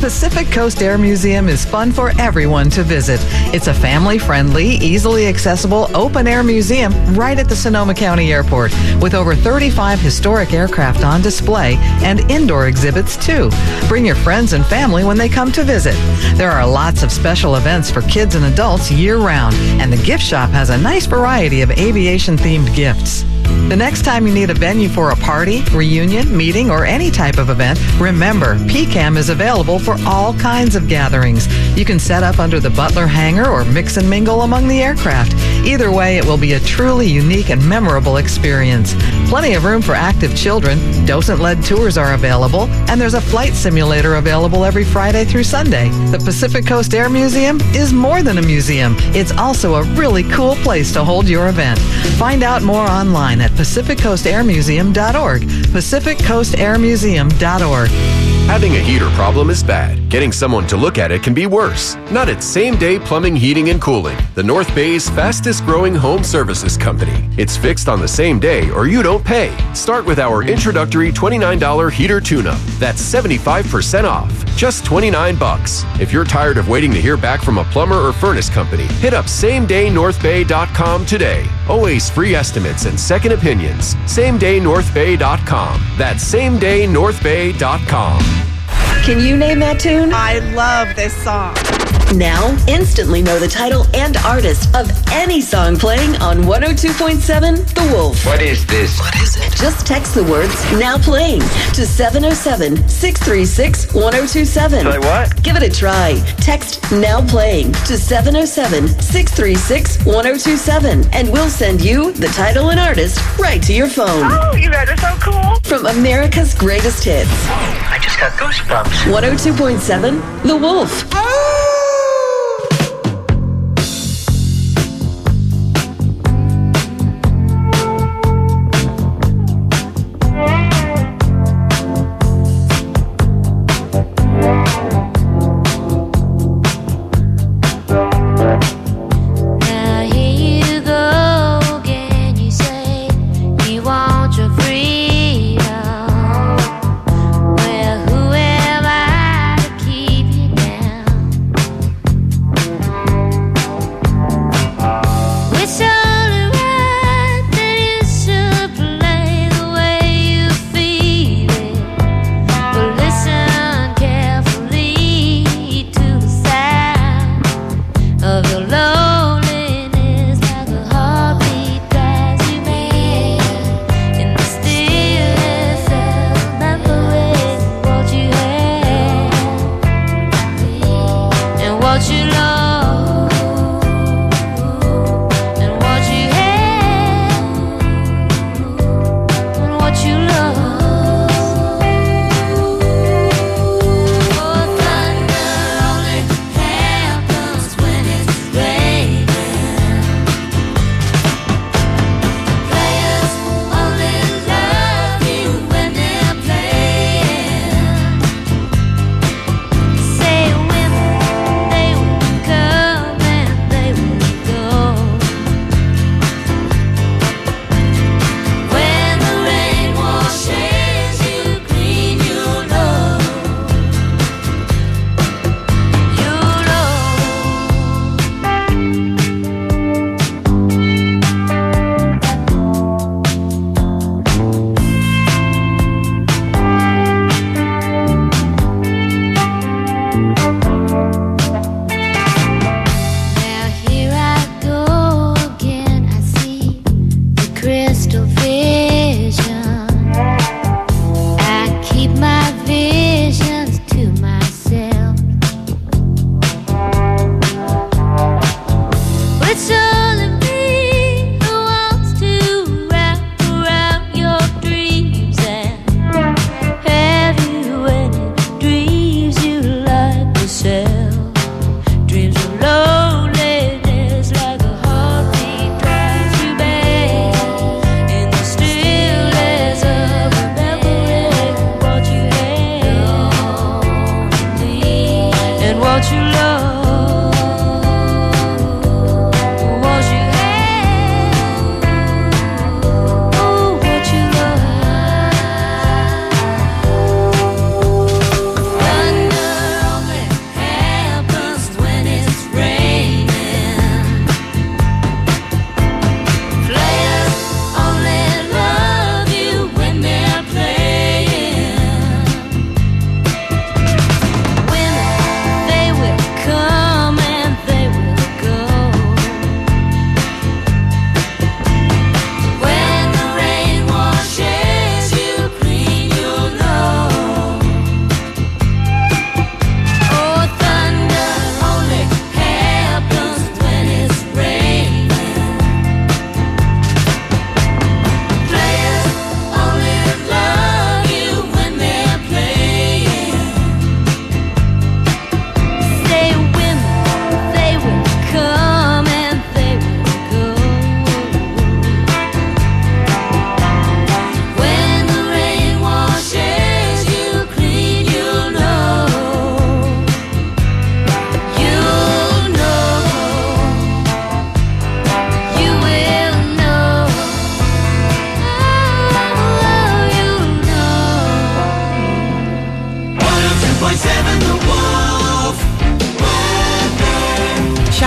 Pacific Coast Air Museum is fun for everyone to visit. It's a family-friendly, easily accessible, open-air museum right at the Sonoma County Airport with over 35 historic aircraft on display and indoor exhibits too. Bring your friends and family when they come to visit. There are lots of special events for kids and adults year-round, and the gift shop has a nice variety of aviation-themed gifts. The next time you need a venue for a party, reunion, meeting, or any type of event, remember, PCAM is available for all kinds of gatherings. You can set up under the Butler hangar or mix and mingle among the aircraft. Either way, it will be a truly unique and memorable experience. Plenty of room for active children, docent-led tours are available, and there's a flight simulator available every Friday through Sunday. The Pacific Coast Air Museum is more than a museum. It's also a really cool place to hold your event. Find out more online at PacificCoastAirMuseum.org. PacificCoastAirMuseum.org. Having a heater problem is bad. Getting someone to look at it can be worse. Not at Same Day Plumbing, Heating, and Cooling, the North Bay's fastest growing home services company. It's fixed on the same day or you don't pay. Start with our introductory $29 heater tune-up. That's 75% off. Just $29. If you're tired of waiting to hear back from a plumber or furnace company, hit up SameDayNorthBay.com today. Always free estimates and second opinions. SameDayNorthBay.com. That's SameDayNorthBay.com. Can you name that tune? I love this song. Now, instantly know the title and artist of any song playing on 102.7 The Wolf. What is this? What is it? Just text the words "now playing" to 707-636-1027. Say what? Give it a try. Text "now playing" to 707-636-1027, and we'll send you the title and artist right to your phone. Oh, you guys are so cool. From America's greatest hits. I just got goosebumps. 102.7 The Wolf.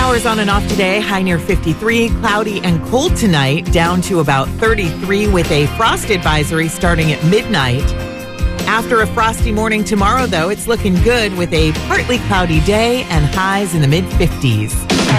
Showers on and off today, high near 53, cloudy and cold tonight, down to about 33 with a frost advisory starting at midnight. After a frosty morning tomorrow, though, it's looking good with a partly cloudy day and highs in the mid-50s.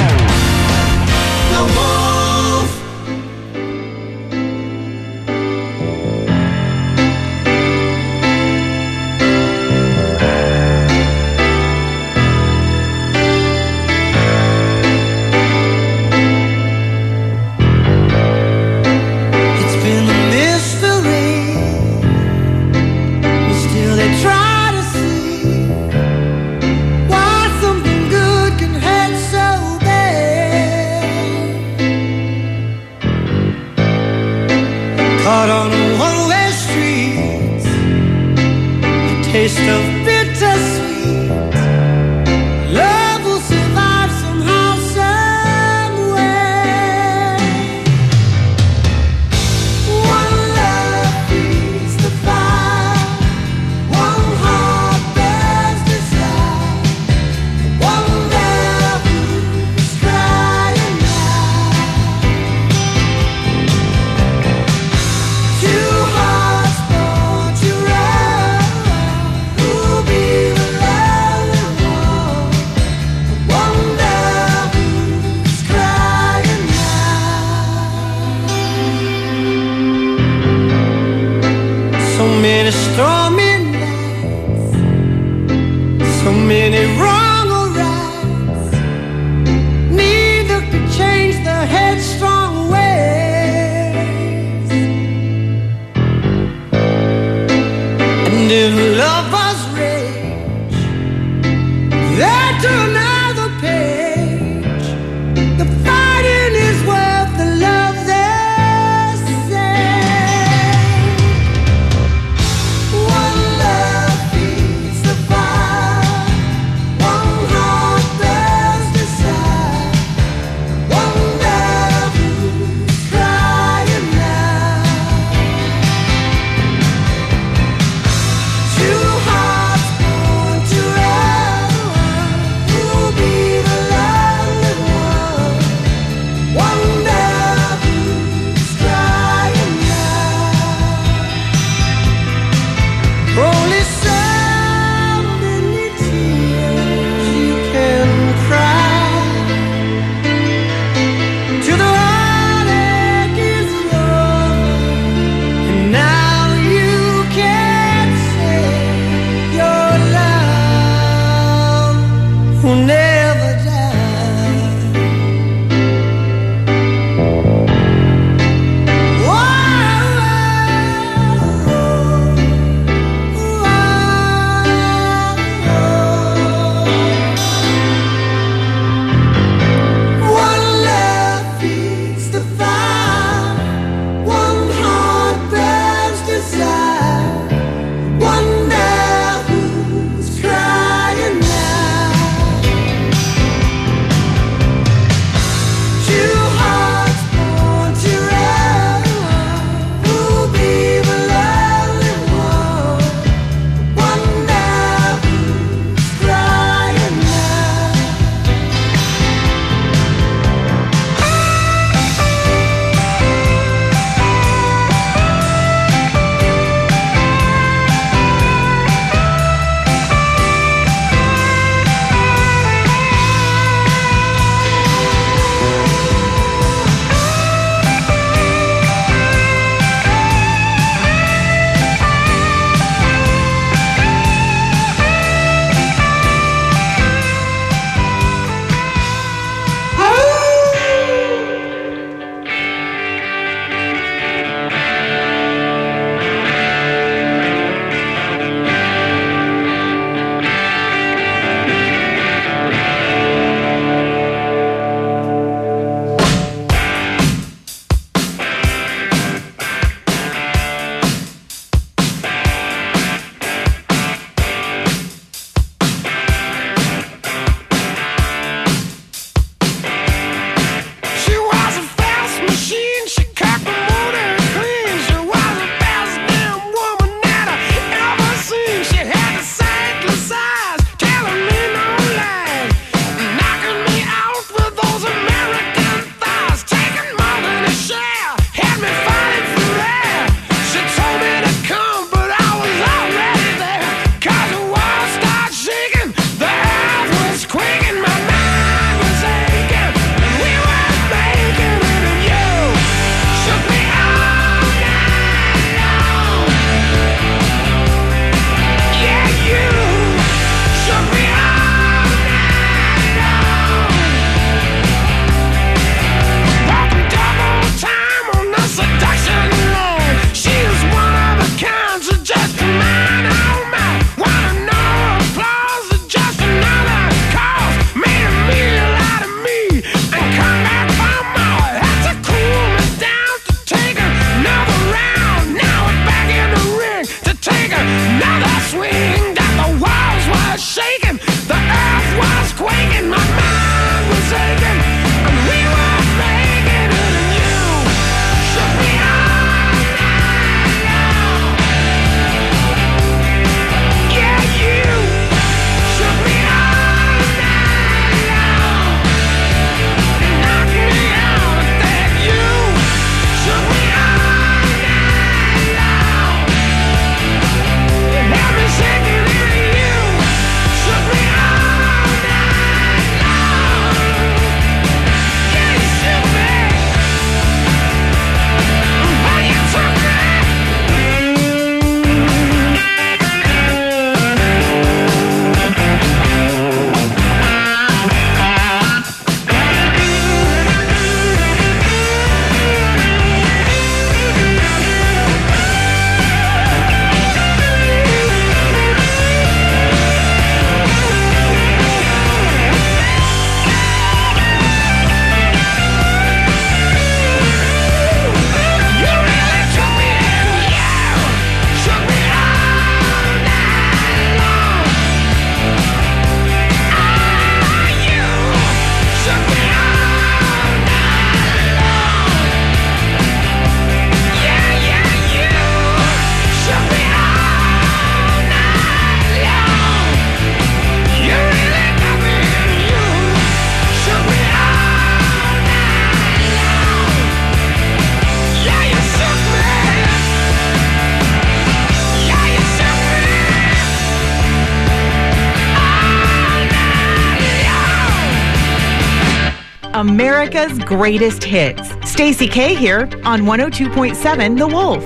Taste of bittersweet. Love will survive somehow, somewhere. One love feeds the fire. One heart bears desire. One love who's crying now. Two hearts born to run. Who'll be the lonely one? One love who's crying now. So many stormy nights, so many wrong or rights. Neither could change the headstrong ways. And if lovers rage, they're to another page. The fighting is worth the love they say. One love feeds the fire. One heart bears desire. One love who's crying now. Two hearts born to run. Who'll be the lonely one? One love who's crying now. Only so many tears you can cry. Till the heartache is over, and now you can say your love will never die. One love feeds the fire. One heart bears desire. One love who's crying now. America's greatest hits. Stacey K here on 102.7 The Wolf.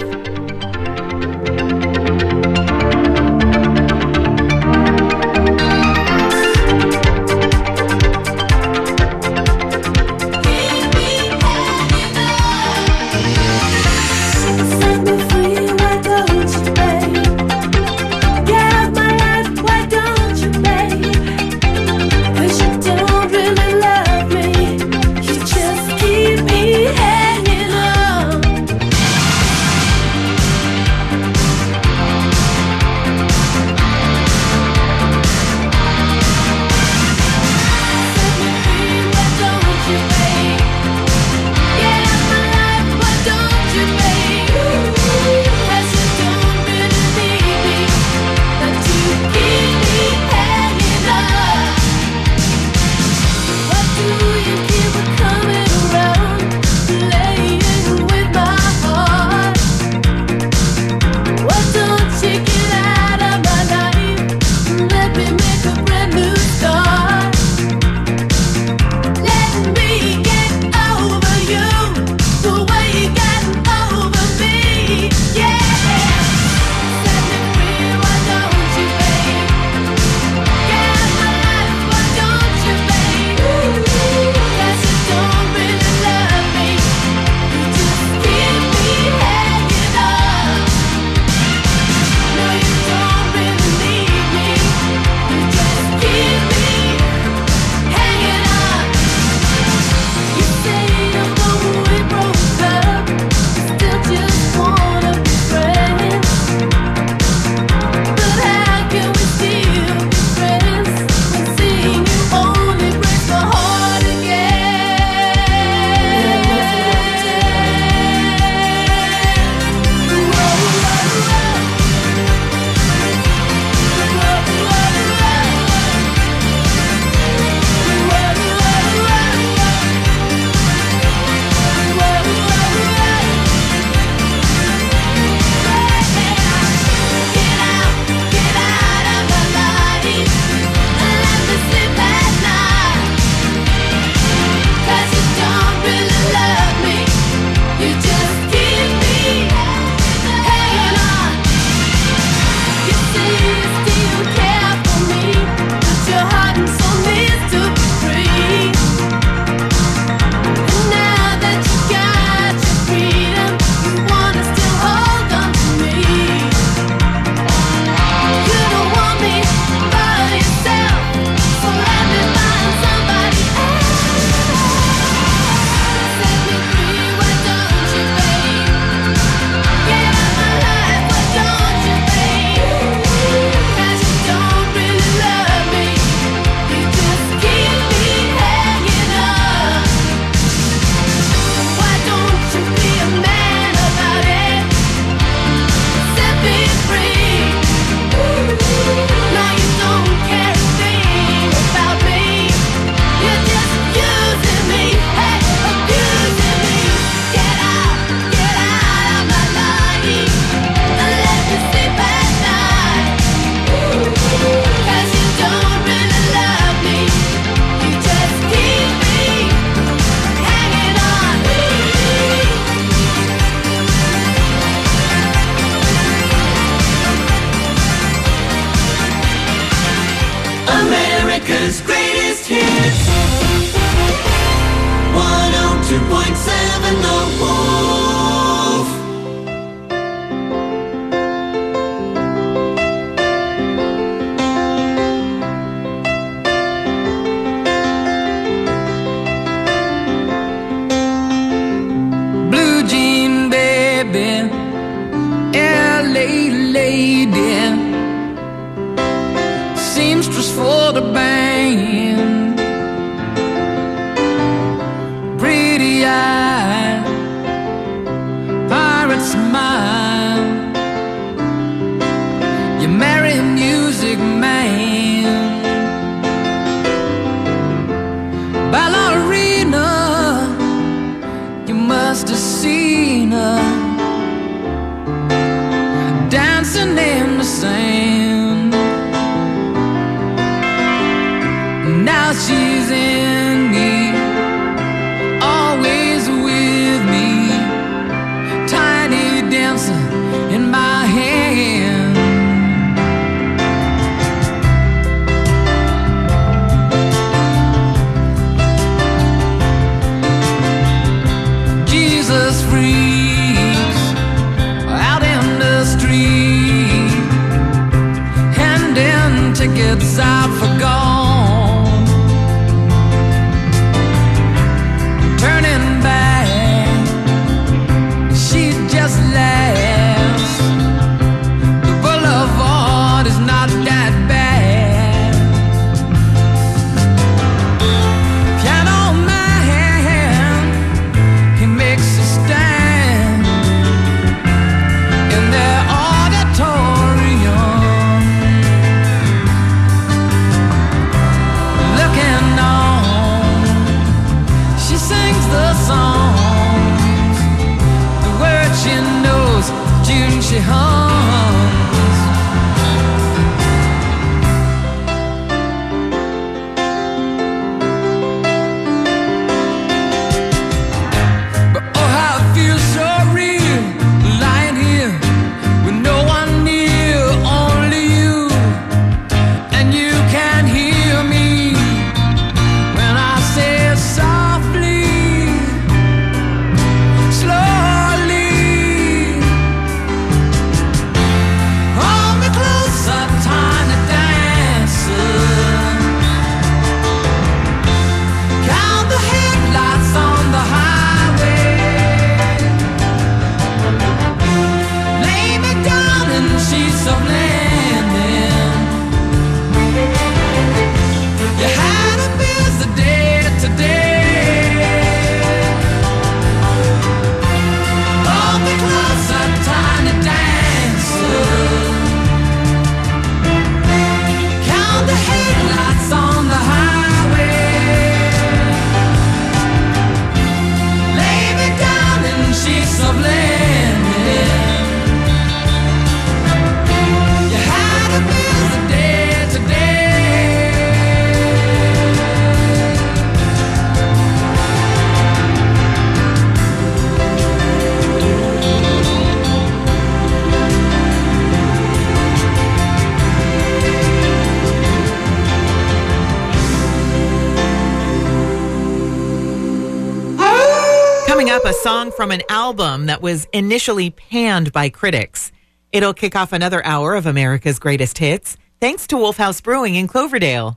Coming up, a song from an album that was initially panned by critics. It'll kick off another hour of America's Greatest Hits, thanks to Wolf House Brewing in Cloverdale.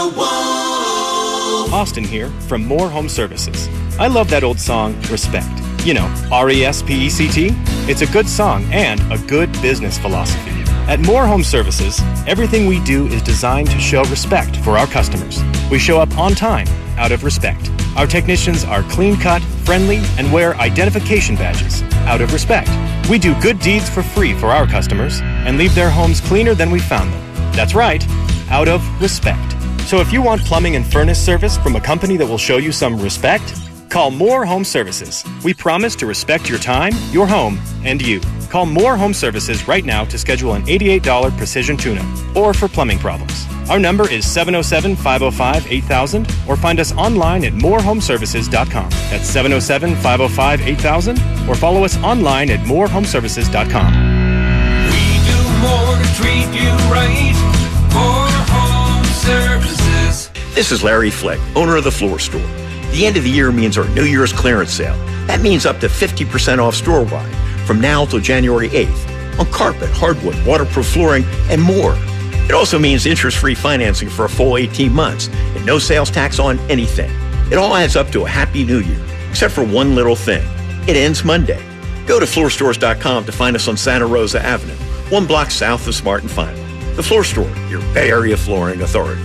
Austin here from More Home Services. I love that old song, Respect. You know, R-E-S-P-E-C-T. It's a good song and a good business philosophy. At More Home Services, everything we do is designed to show respect for our customers. We show up on time, out of respect. Our technicians are clean-cut, friendly, and wear identification badges, out of respect. We do good deeds for free for our customers and leave their homes cleaner than we found them. That's right, out of respect. So if you want plumbing and furnace service from a company that will show you some respect, call More Home Services. We promise to respect your time, your home, and you. Call More Home Services right now to schedule an $88 precision tune-up or for plumbing problems. Our number is 707-505-8000 or find us online at morehomeservices.com. That's 707-505-8000 or follow us online at morehomeservices.com. We do more to treat you right. More Home Services. This is Larry Flick, owner of The Floor Store. The end of the year means our New Year's clearance sale. That means up to 50% off store-wide from now till January 8th on carpet, hardwood, waterproof flooring, and more. It also means interest-free financing for a full 18 months and no sales tax on anything. It all adds up to a happy new year, except for one little thing. It ends Monday. Go to floorstores.com to find us on Santa Rosa Avenue, 1 block south of Smart and Final. The Floor Store, your Bay Area flooring authority.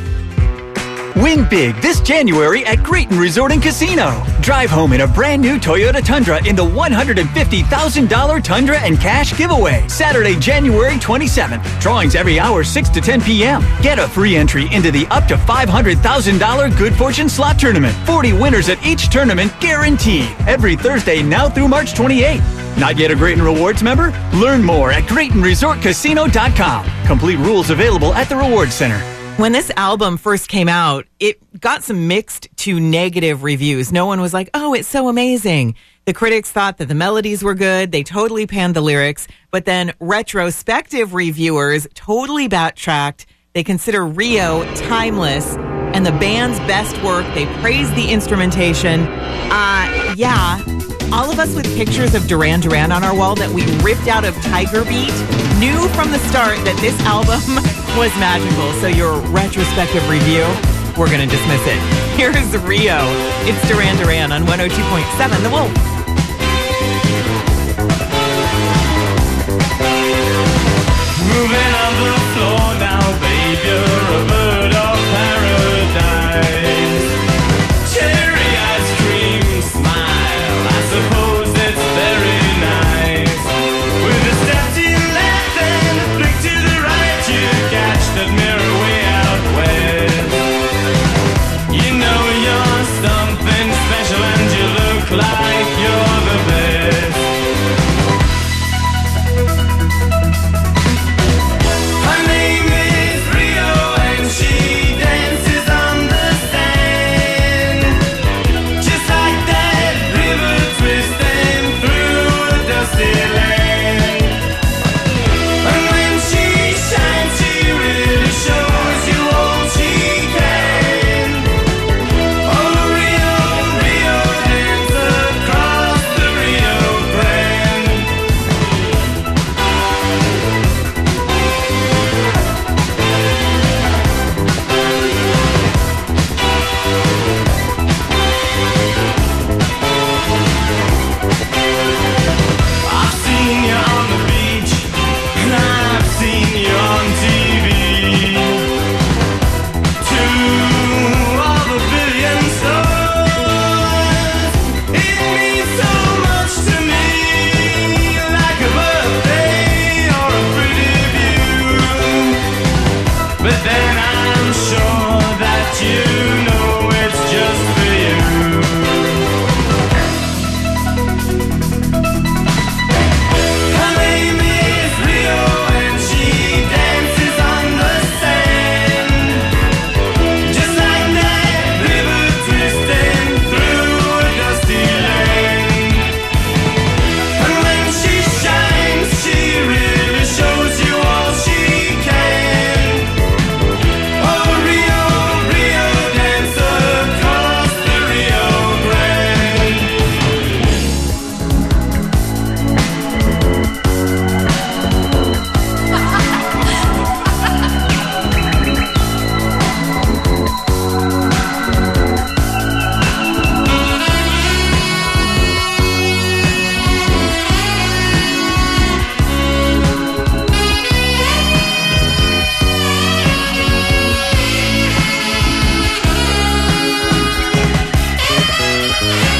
Win big this January at Grayton Resort and Casino. Drive home in a brand new Toyota Tundra in the $150,000 Tundra and Cash giveaway. Saturday, January 27th. Drawings every hour 6 to 10 p.m. Get a free entry into the up to $500,000 Good Fortune Slot Tournament. 40 winners at each tournament guaranteed. Every Thursday now through March 28th. Not yet a Grayton Rewards member? Learn more at GraytonResortCasino.com. Complete rules available at the Rewards Center. When this album first came out, it got some mixed to negative reviews. No one was like, oh, it's so amazing. The critics thought that the melodies were good. They totally panned the lyrics. But then retrospective reviewers totally backtracked. They consider Rio timeless and the band's best work. They praise the instrumentation. Yeah, all of us with pictures of Duran Duran on our wall that we ripped out of Tiger Beat knew from the start that this album was magical. So your retrospective review, we're going to dismiss it. Here's Rio. It's Duran Duran on 102.7 The Wolf. Moving on the floor now, babe, you're a bird of paradise. Cherry ice cream smile, I suppose it's very nice. With a step to your left and a flick to the right, you catch that mirror way out west. You know you're something special and you look like you're the best. Her name Hey!